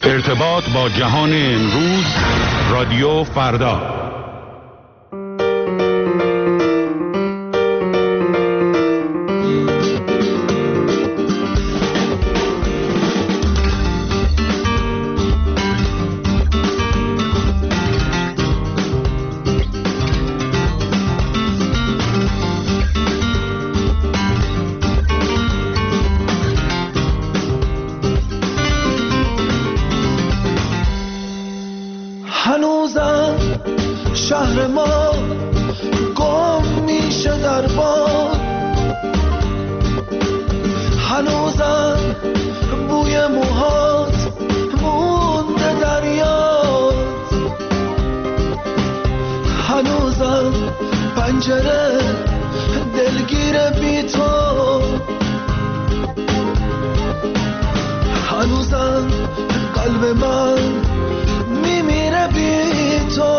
ارتباط با جهان امروز، رادیو فردا. هنوزم شهر ما گم میشه در باد، هنوزم بوی موهات مونده در یاد، هنوزم پنجره دلگیر بی تو، هنوزم قلب من میمیره بی تو،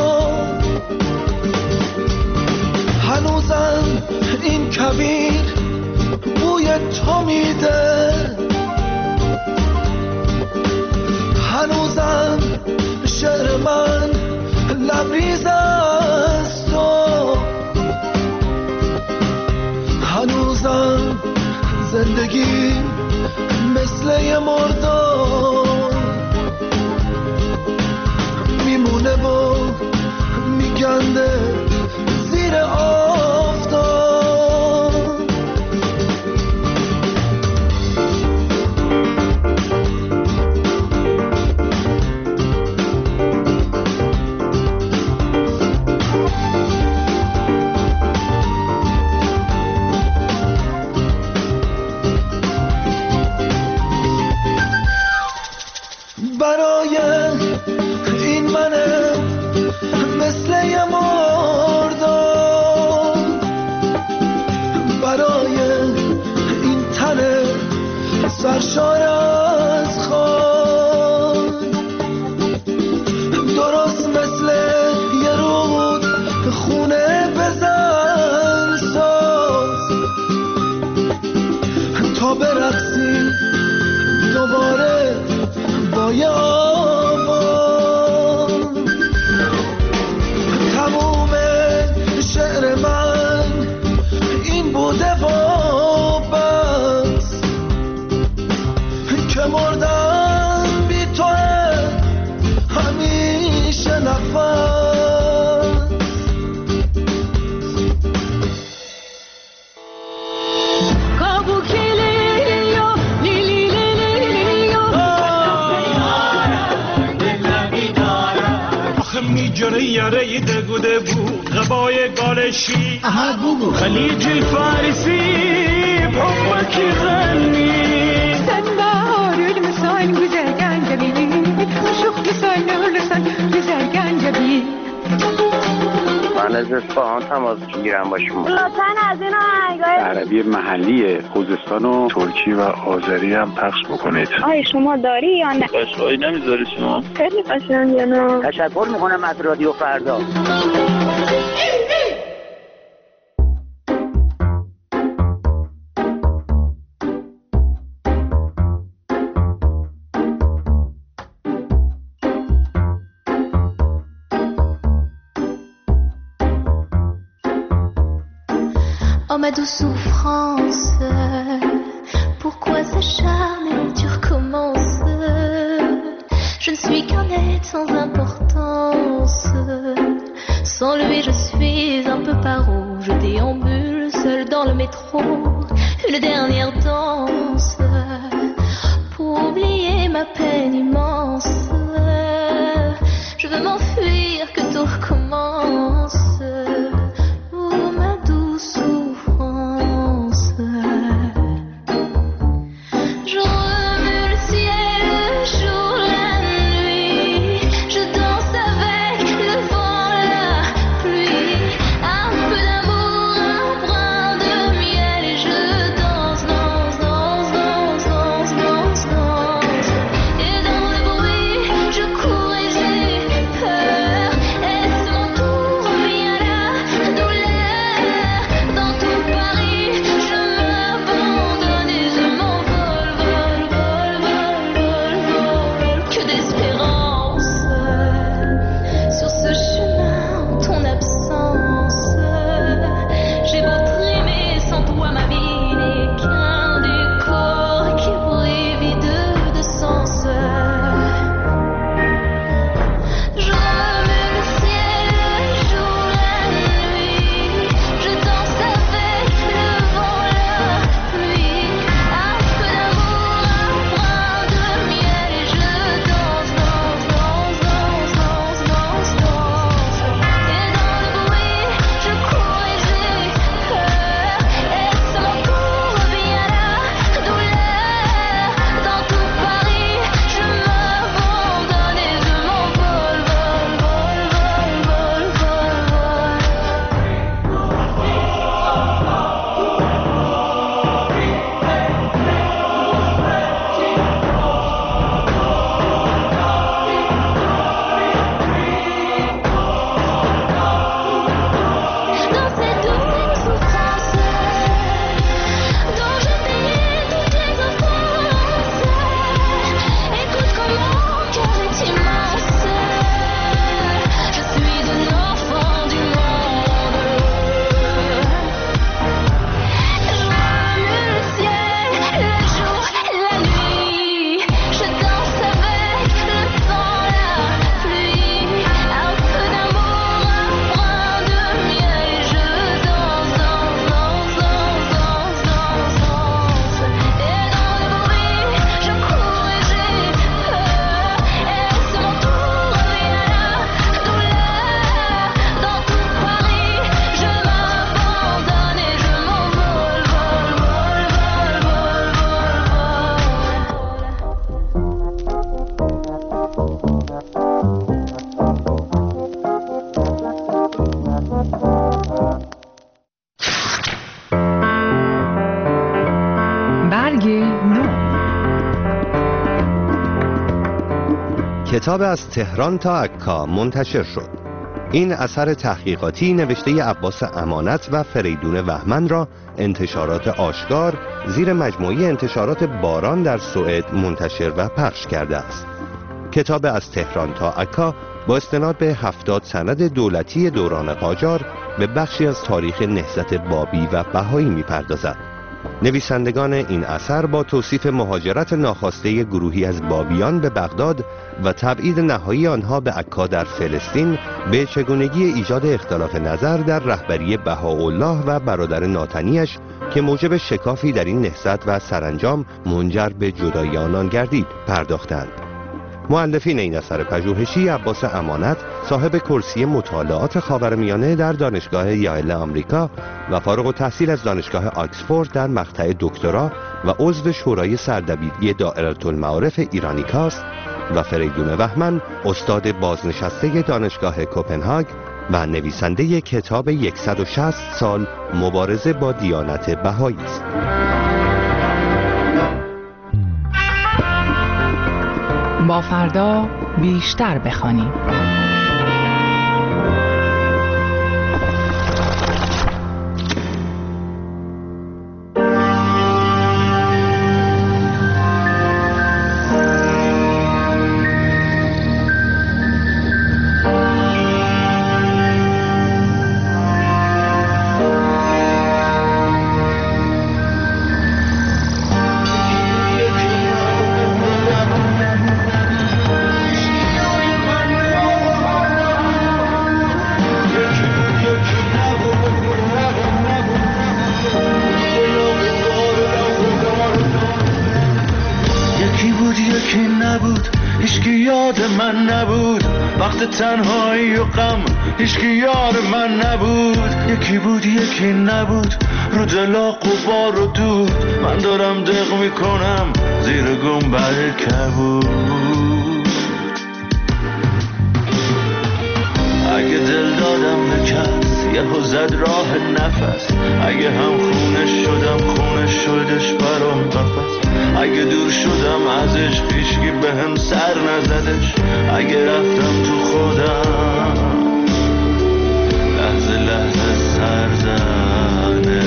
هنوزم این کویر بوی تو میده، هنوزم شعر من لبریز از تو، هنوزم زندگی مثل یه مردار میمونه و میگنده زیر آفتاب. برای این منه مثل یه مردار، برای این تنه سرشار از خون، درست مثل یه رود خونه بزن ساز تا برقصی دوباره با یه آواز. تموم شعر من این بوده و بس که مردم بی تو همیشه نفس. میجره یاره دگوده بود غبای گالشی خلیج الفارسي بحبك يغني سنبار المسان بزرگان جبیلی شوخ مسان نورسان بزرگان جبیلی. من از اصفهان تماس میگیرم با شما. لطفاً از این آهنگای عربی محلی خوزستان و ترکی و آذری هم پخش بکنید. آیا شما داری یا نه؟ قشقایی نمیذاری شما؟ خیلی قشنگه نه؟ تشکر میکنم از رادیو فردا. Oh ma douce souffrance, pourquoi s'acharner, tu recommences. Je ne suis qu'un être sans importance. Sans lui je suis un peu paro. Je déambule seul dans le métro. Une dernière danse pour oublier ma peine immense. Je veux m'enfuir, que tout recommence. Danse, danse, danse, کتاب از تهران تا عکا منتشر شد. این اثر تحقیقاتی نوشته عباس امانت و فریدون بهمن را انتشارات آشکار زیر مجموعه انتشارات باران در سوئد منتشر و پخش کرده است. کتاب از تهران تا عکا با استناد به 70 سند دولتی دوران قاجار به بخشی از تاریخ نهضت بابی و بهایی می‌پردازد. نویسندگان این اثر با توصیف مهاجرت ناخواسته گروهی از بابیان به بغداد و تبعید نهایی آنها به عکا در فلسطین به چگونگی ایجاد اختلاف نظر در رهبری بهاءالله و برادر ناتنیش که موجب شکافی در این نهضت و سرانجام منجر به جدایی آنان گردید پرداختند. مؤلفین این اثر پژوهشی عباس امانت صاحب کرسی مطالعات خاورمیانه در دانشگاه یایل آمریکا و فارغ التحصیل از دانشگاه آکسفورد در مقطع دکترا و عضو شورای سردبیری دائره المعارف ایرانیکاست و فریدون بهمن استاد بازنشسته دانشگاه کوپنهاگ و نویسنده کتاب 160 سال مبارزه با دیانت بهایی است. با فردا بیشتر بخوانیم. تنهایی و غم هیچکی یار من نبود. یکی بود یکی نبود، رو دلا غبار و دود. من دارم دق میکنم زیر گنبد کبود. اگه دل دادم به کس یهو زد راه نفس. اگه هم خونش شدم خونش شدش برام قفس. اگه دور شدم ازش هیچکی بهم سر نزدش. اگه رفتم تو خودم لحظه لحظه سر زنه.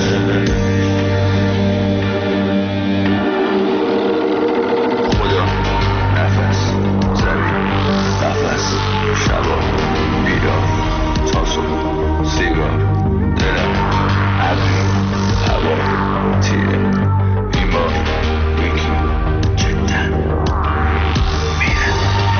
خدا نفس زمین نفس شبا بیدار تا صبح سیگار دلم ابری هوا تیره بیمار یکی جدا میره.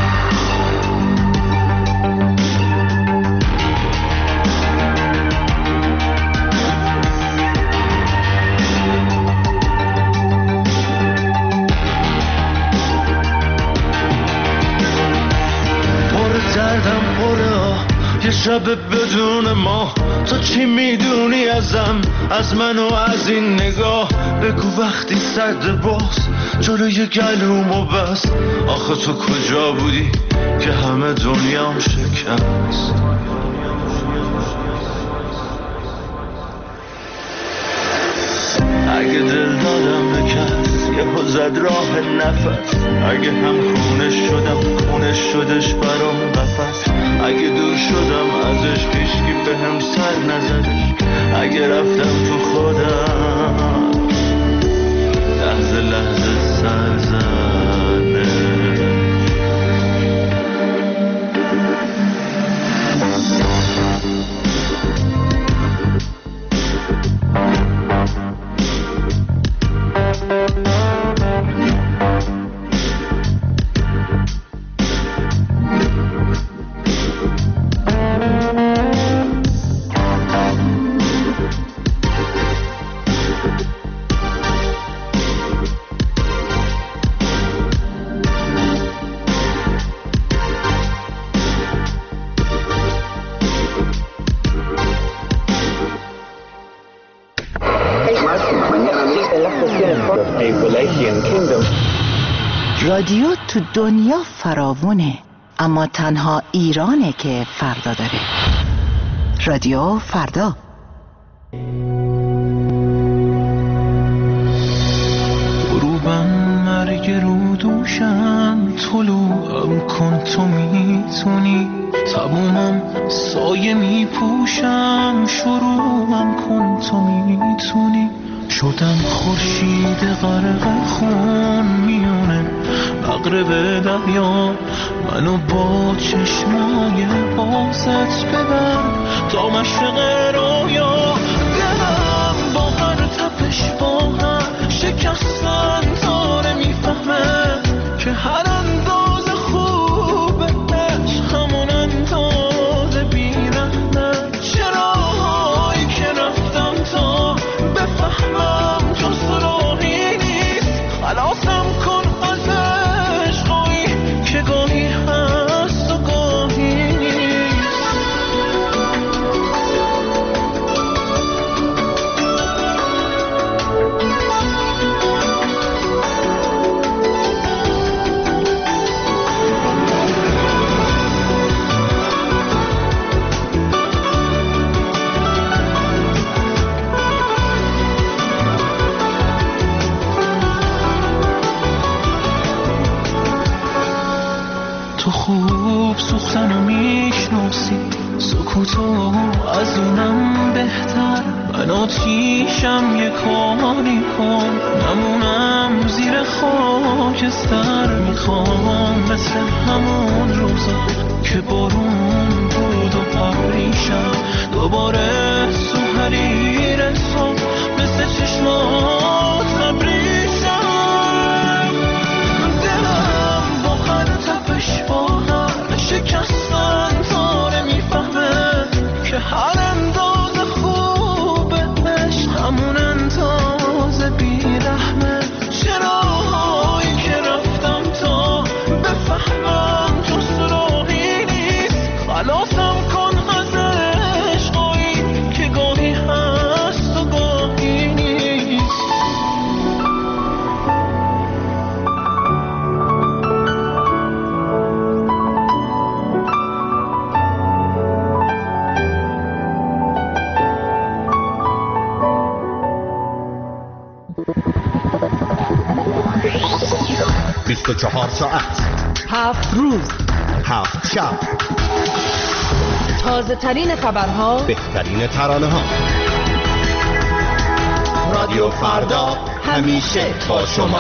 پر دردم پره یه شب بدون ما. تو چی میدونی ازم، از من و از این نگاه؟ بگو وقتی سرد باز جلوی گلومو بس. آخه تو کجا بودی که همه دنیام شکست؟ اگه دل دادم به کس یهو زد راه نفس. اگه هم خونش شدم خونش شدش برام قفس. اگه دور شدم ازش هیچکی بهم سر نزدش. اگه رفتم تو خودم لحظه لحظه سر زنه. رادیو تو دنیا فراوونه، اما تنها ایرانه که فردا داره. رادیو فردا. غروبم مرگ رو دوشم طلوعم کن تو میتونی، تمومم سایه میپوشم شروعم کن تو میتونی. شدم خورشید غرق خون میونه مغرب دریا، منو با چشمای بازت ببر تا مشرق رویا. دلم با هر تپش با هر شکستن تاره میفهمه که هر انداز خوبه عشق همون انداز بیرحمه. چراهایی که رفتم تا بفهمم جز راهی نیست، خلاصم کن از عشقایی که گاهی هست و گاهی نیست. تو خوب سوختنو میشناسی، سکوتو از اونم بهتر. من آتیشم یه کاری کن نمونم زیر خاکستر. میخوام مثل همون روزا که بارون بود و پریشم دوباره تو حریر صبح مثل چشمات خبریشم. دلم با هر تپش با هر شکستن تاره میفهمه که هر انداز خوبه عشق همون انداز بیرحمه. چراهایی که رفتم تا بفهمم جز راهی نیست، خلاصم کن از عشقایی که گاهی هست و گاهی نیست. بیست و 24 ساعت 7 روز 7 شب، تازه ترین خبرها، بهترین ترانه ها. رادیو فردا همیشه با شما.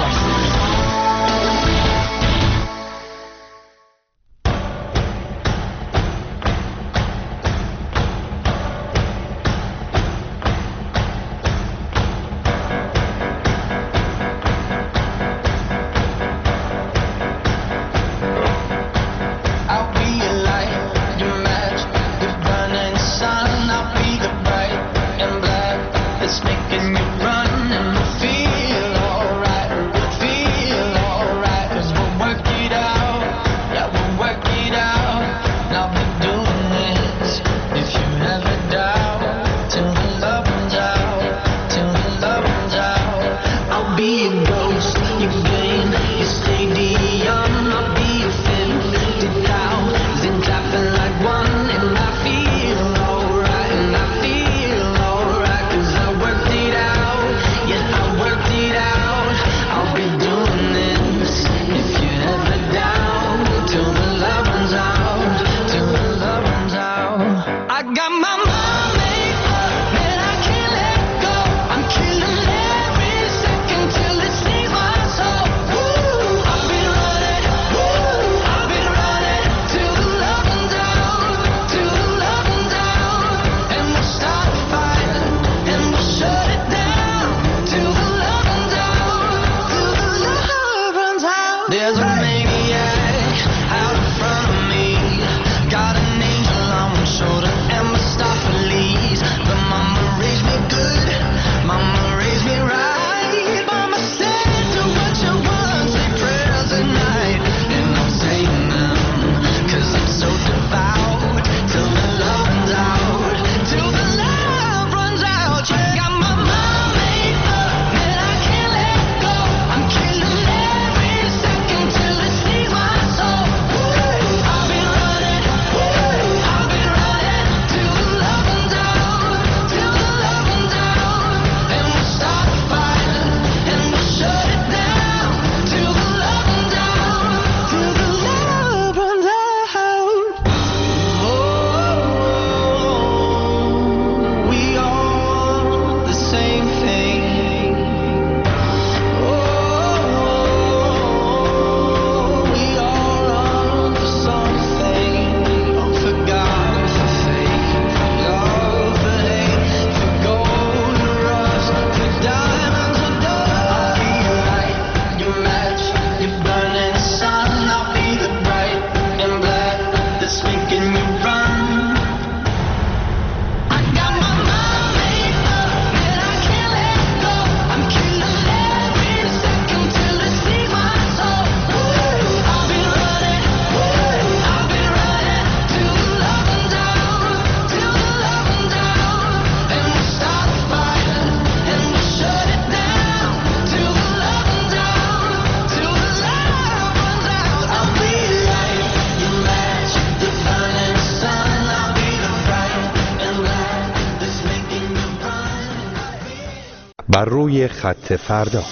بر روی خط فردا.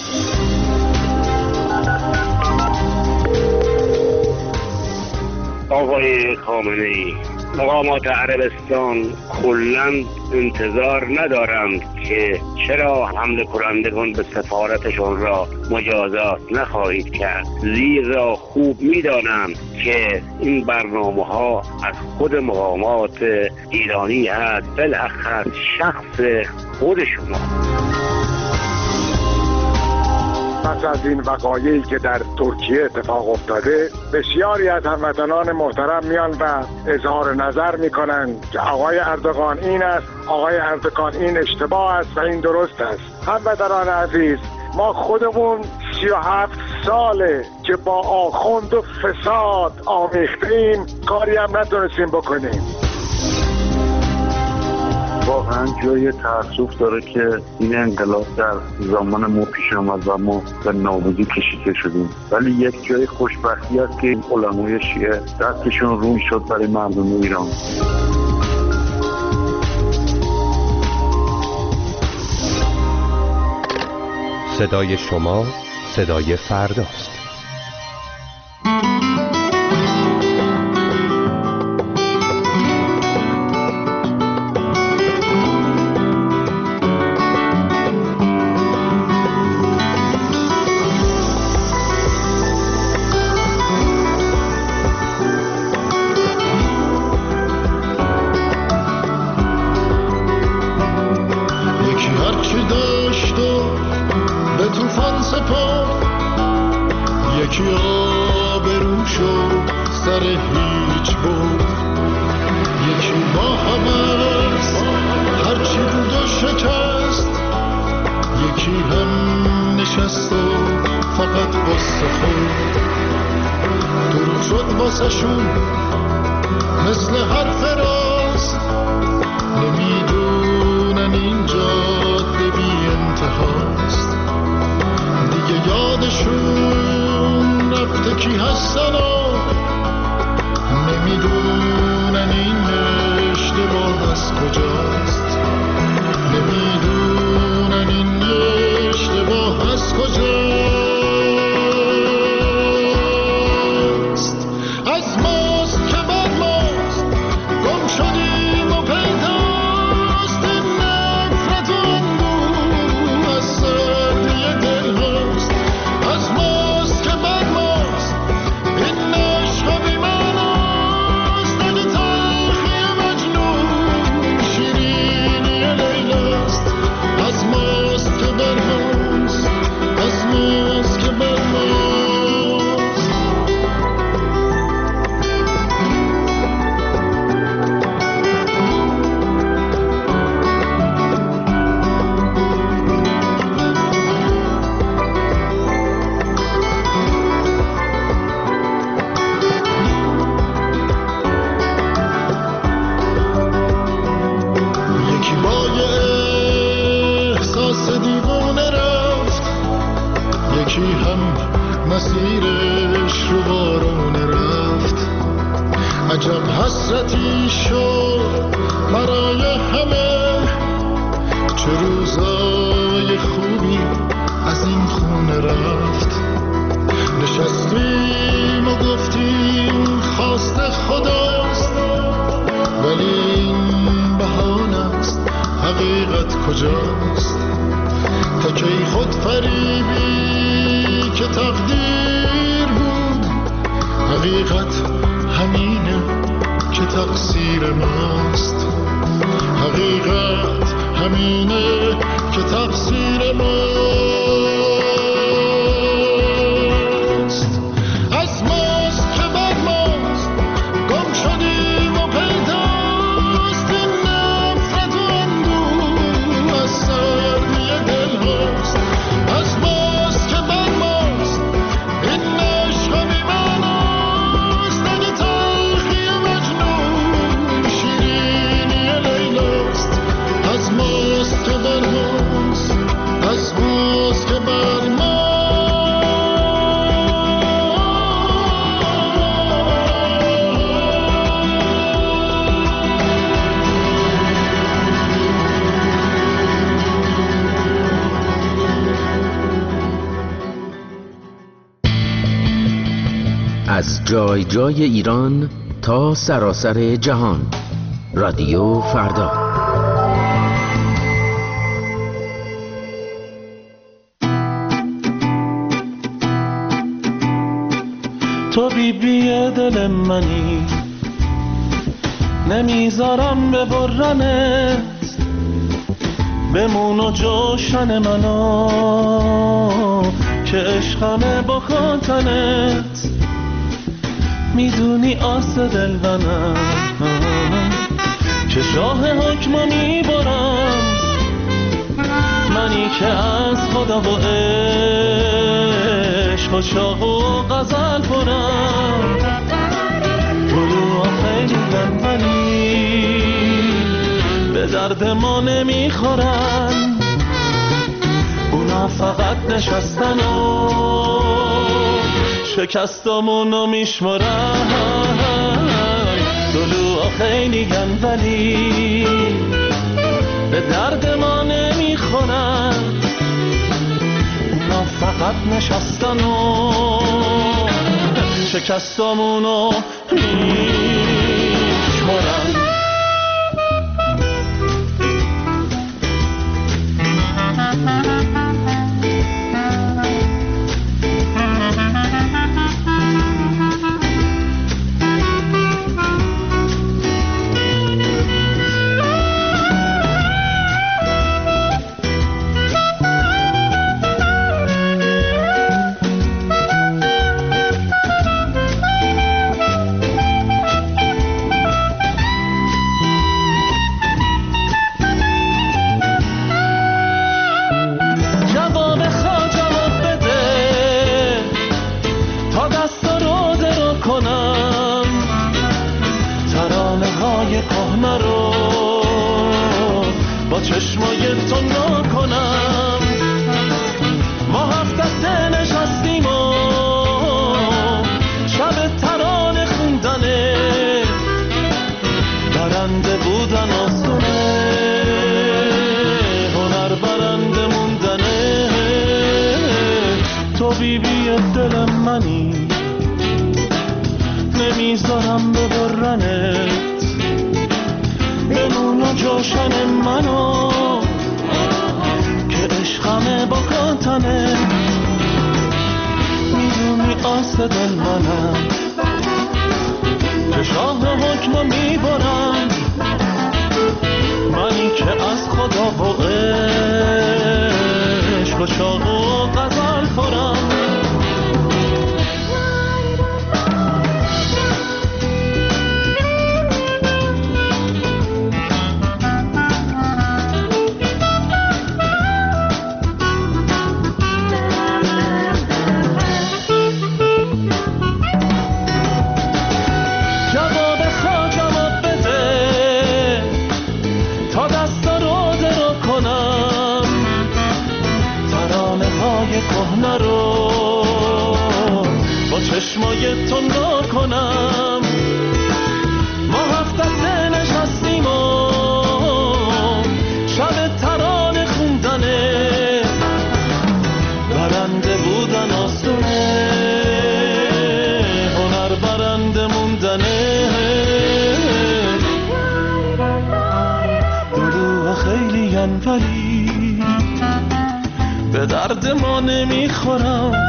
آقای خامنه‌ای، مقامات عربستان کلاً انتظار ندارند که چرا حمله کنندگان به سفارتشان را مجازات نخواهید کرد، زیرا خوب می‌دانند که این برنامه‌ها از خود مقامات ایرانی است، بالاخره شخص خود شما. پس از این وقایعی که در ترکیه اتفاق افتاده، بسیاری از هموطنان محترم میان و اظهار نظر میکنند که آقای اردوغان این است، آقای اردوغان این اشتباه است و این درست است. هموطنان عزیز، ما خودمون 37 ساله که با آخوند و فساد آمیختیم، کاری هم نتونستیم بکنیم. واقعا جای تأسف داره که این انقلاب در زمان ما پیش آمد و ما به نابودی کشیده شدیم، ولی یک جای خوشبختی است که علمای شیعه دستشون روی شد برای مردم ایران. صدای شما صدای فرداست. یکی آبرو شد سر هیچ بود، یکی با همست هرچی بود و شکست، یکی هم نشست و فقط قصه خود دروغ شد واسه شون مثل حرف راست. نمیدونن این جاده بی انتهاست، دیگه یادشون رفته کی هستن و نمیدونن این اشتباه از کجاست، نمیدونن این اشتباه از کجاست. از ماست که بر ماست گم شدیم و پیداست، این نفرت و اندوه از سردی دل هاست. از ماست که بر ماست این عشق بی معناست، اگه تلخی مجنون شیرینی لیلاست. از ماست که بر ماست، از ماست که بر ماست. یکی با یه احساس دیوانه رفت، یکی هم مسیرش رو بارونه رفت. عجب حسرتی شد برای همه، چه روزای خوبی از این خونه رفت. نشستیم و گفتیم خواست خداست، ولی این بهانه است، حقیقت کجاست؟ تا کی خود فریبی که تقدیر بود، حقیقت همینه که تقصیر ماست. حقیقت همینه که تقصیر ماست. از ماست که بر ماست گم شدیم و پیداست، این نفرت و اندوه از سردی دل هاست. از ماست که بر ماست این عشق بی معناست، اگه تلخی مجنون شیرینی لیلاست. از ماست که بر ماست، از ماست که بر از جای جای ایران تا سراسر جهان. رادیو فردا. تو بیبی دل منی، نمیذارم ببرنت، بمون و جوشن منو که عشقمه با خاطنت. میدونی آس دل منم که شاه حکمو میبرم، منی که از خدا و عشق و شاه و غزل پرم. طلوع خیلی منی به درد ما نمیخورن، اونا فقط نشستن و شکستامونو میشمرن. طلوع خیلی ولی به درد ما نمیخورن، اونا فقط نشستن و شکستامونو میشمرن. نمیذارم ببرنت، بمون و جوشن منو که عشقمه با خاطنت. میدونی آس دل منم که شاه حکمو میبرم، منی که از خدا و عشق و شاه و غزل خورم. چشمای تو نکنم، ما هفت دسته نشستیم و شب ترانه خوندنه، برنده بودن آسونه، هنر برنده موندنه. دلو خیلی ولی به درد ما نمیخورم،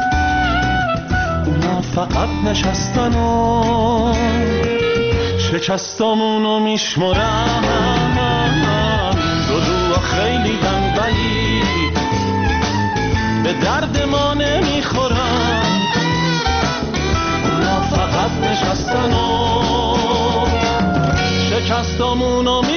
فقط نشستن و شکستامونو میشمرن. دلو خیلی ولی به درد ما نمیخورن، اونا فقط نشستن و شکستامونو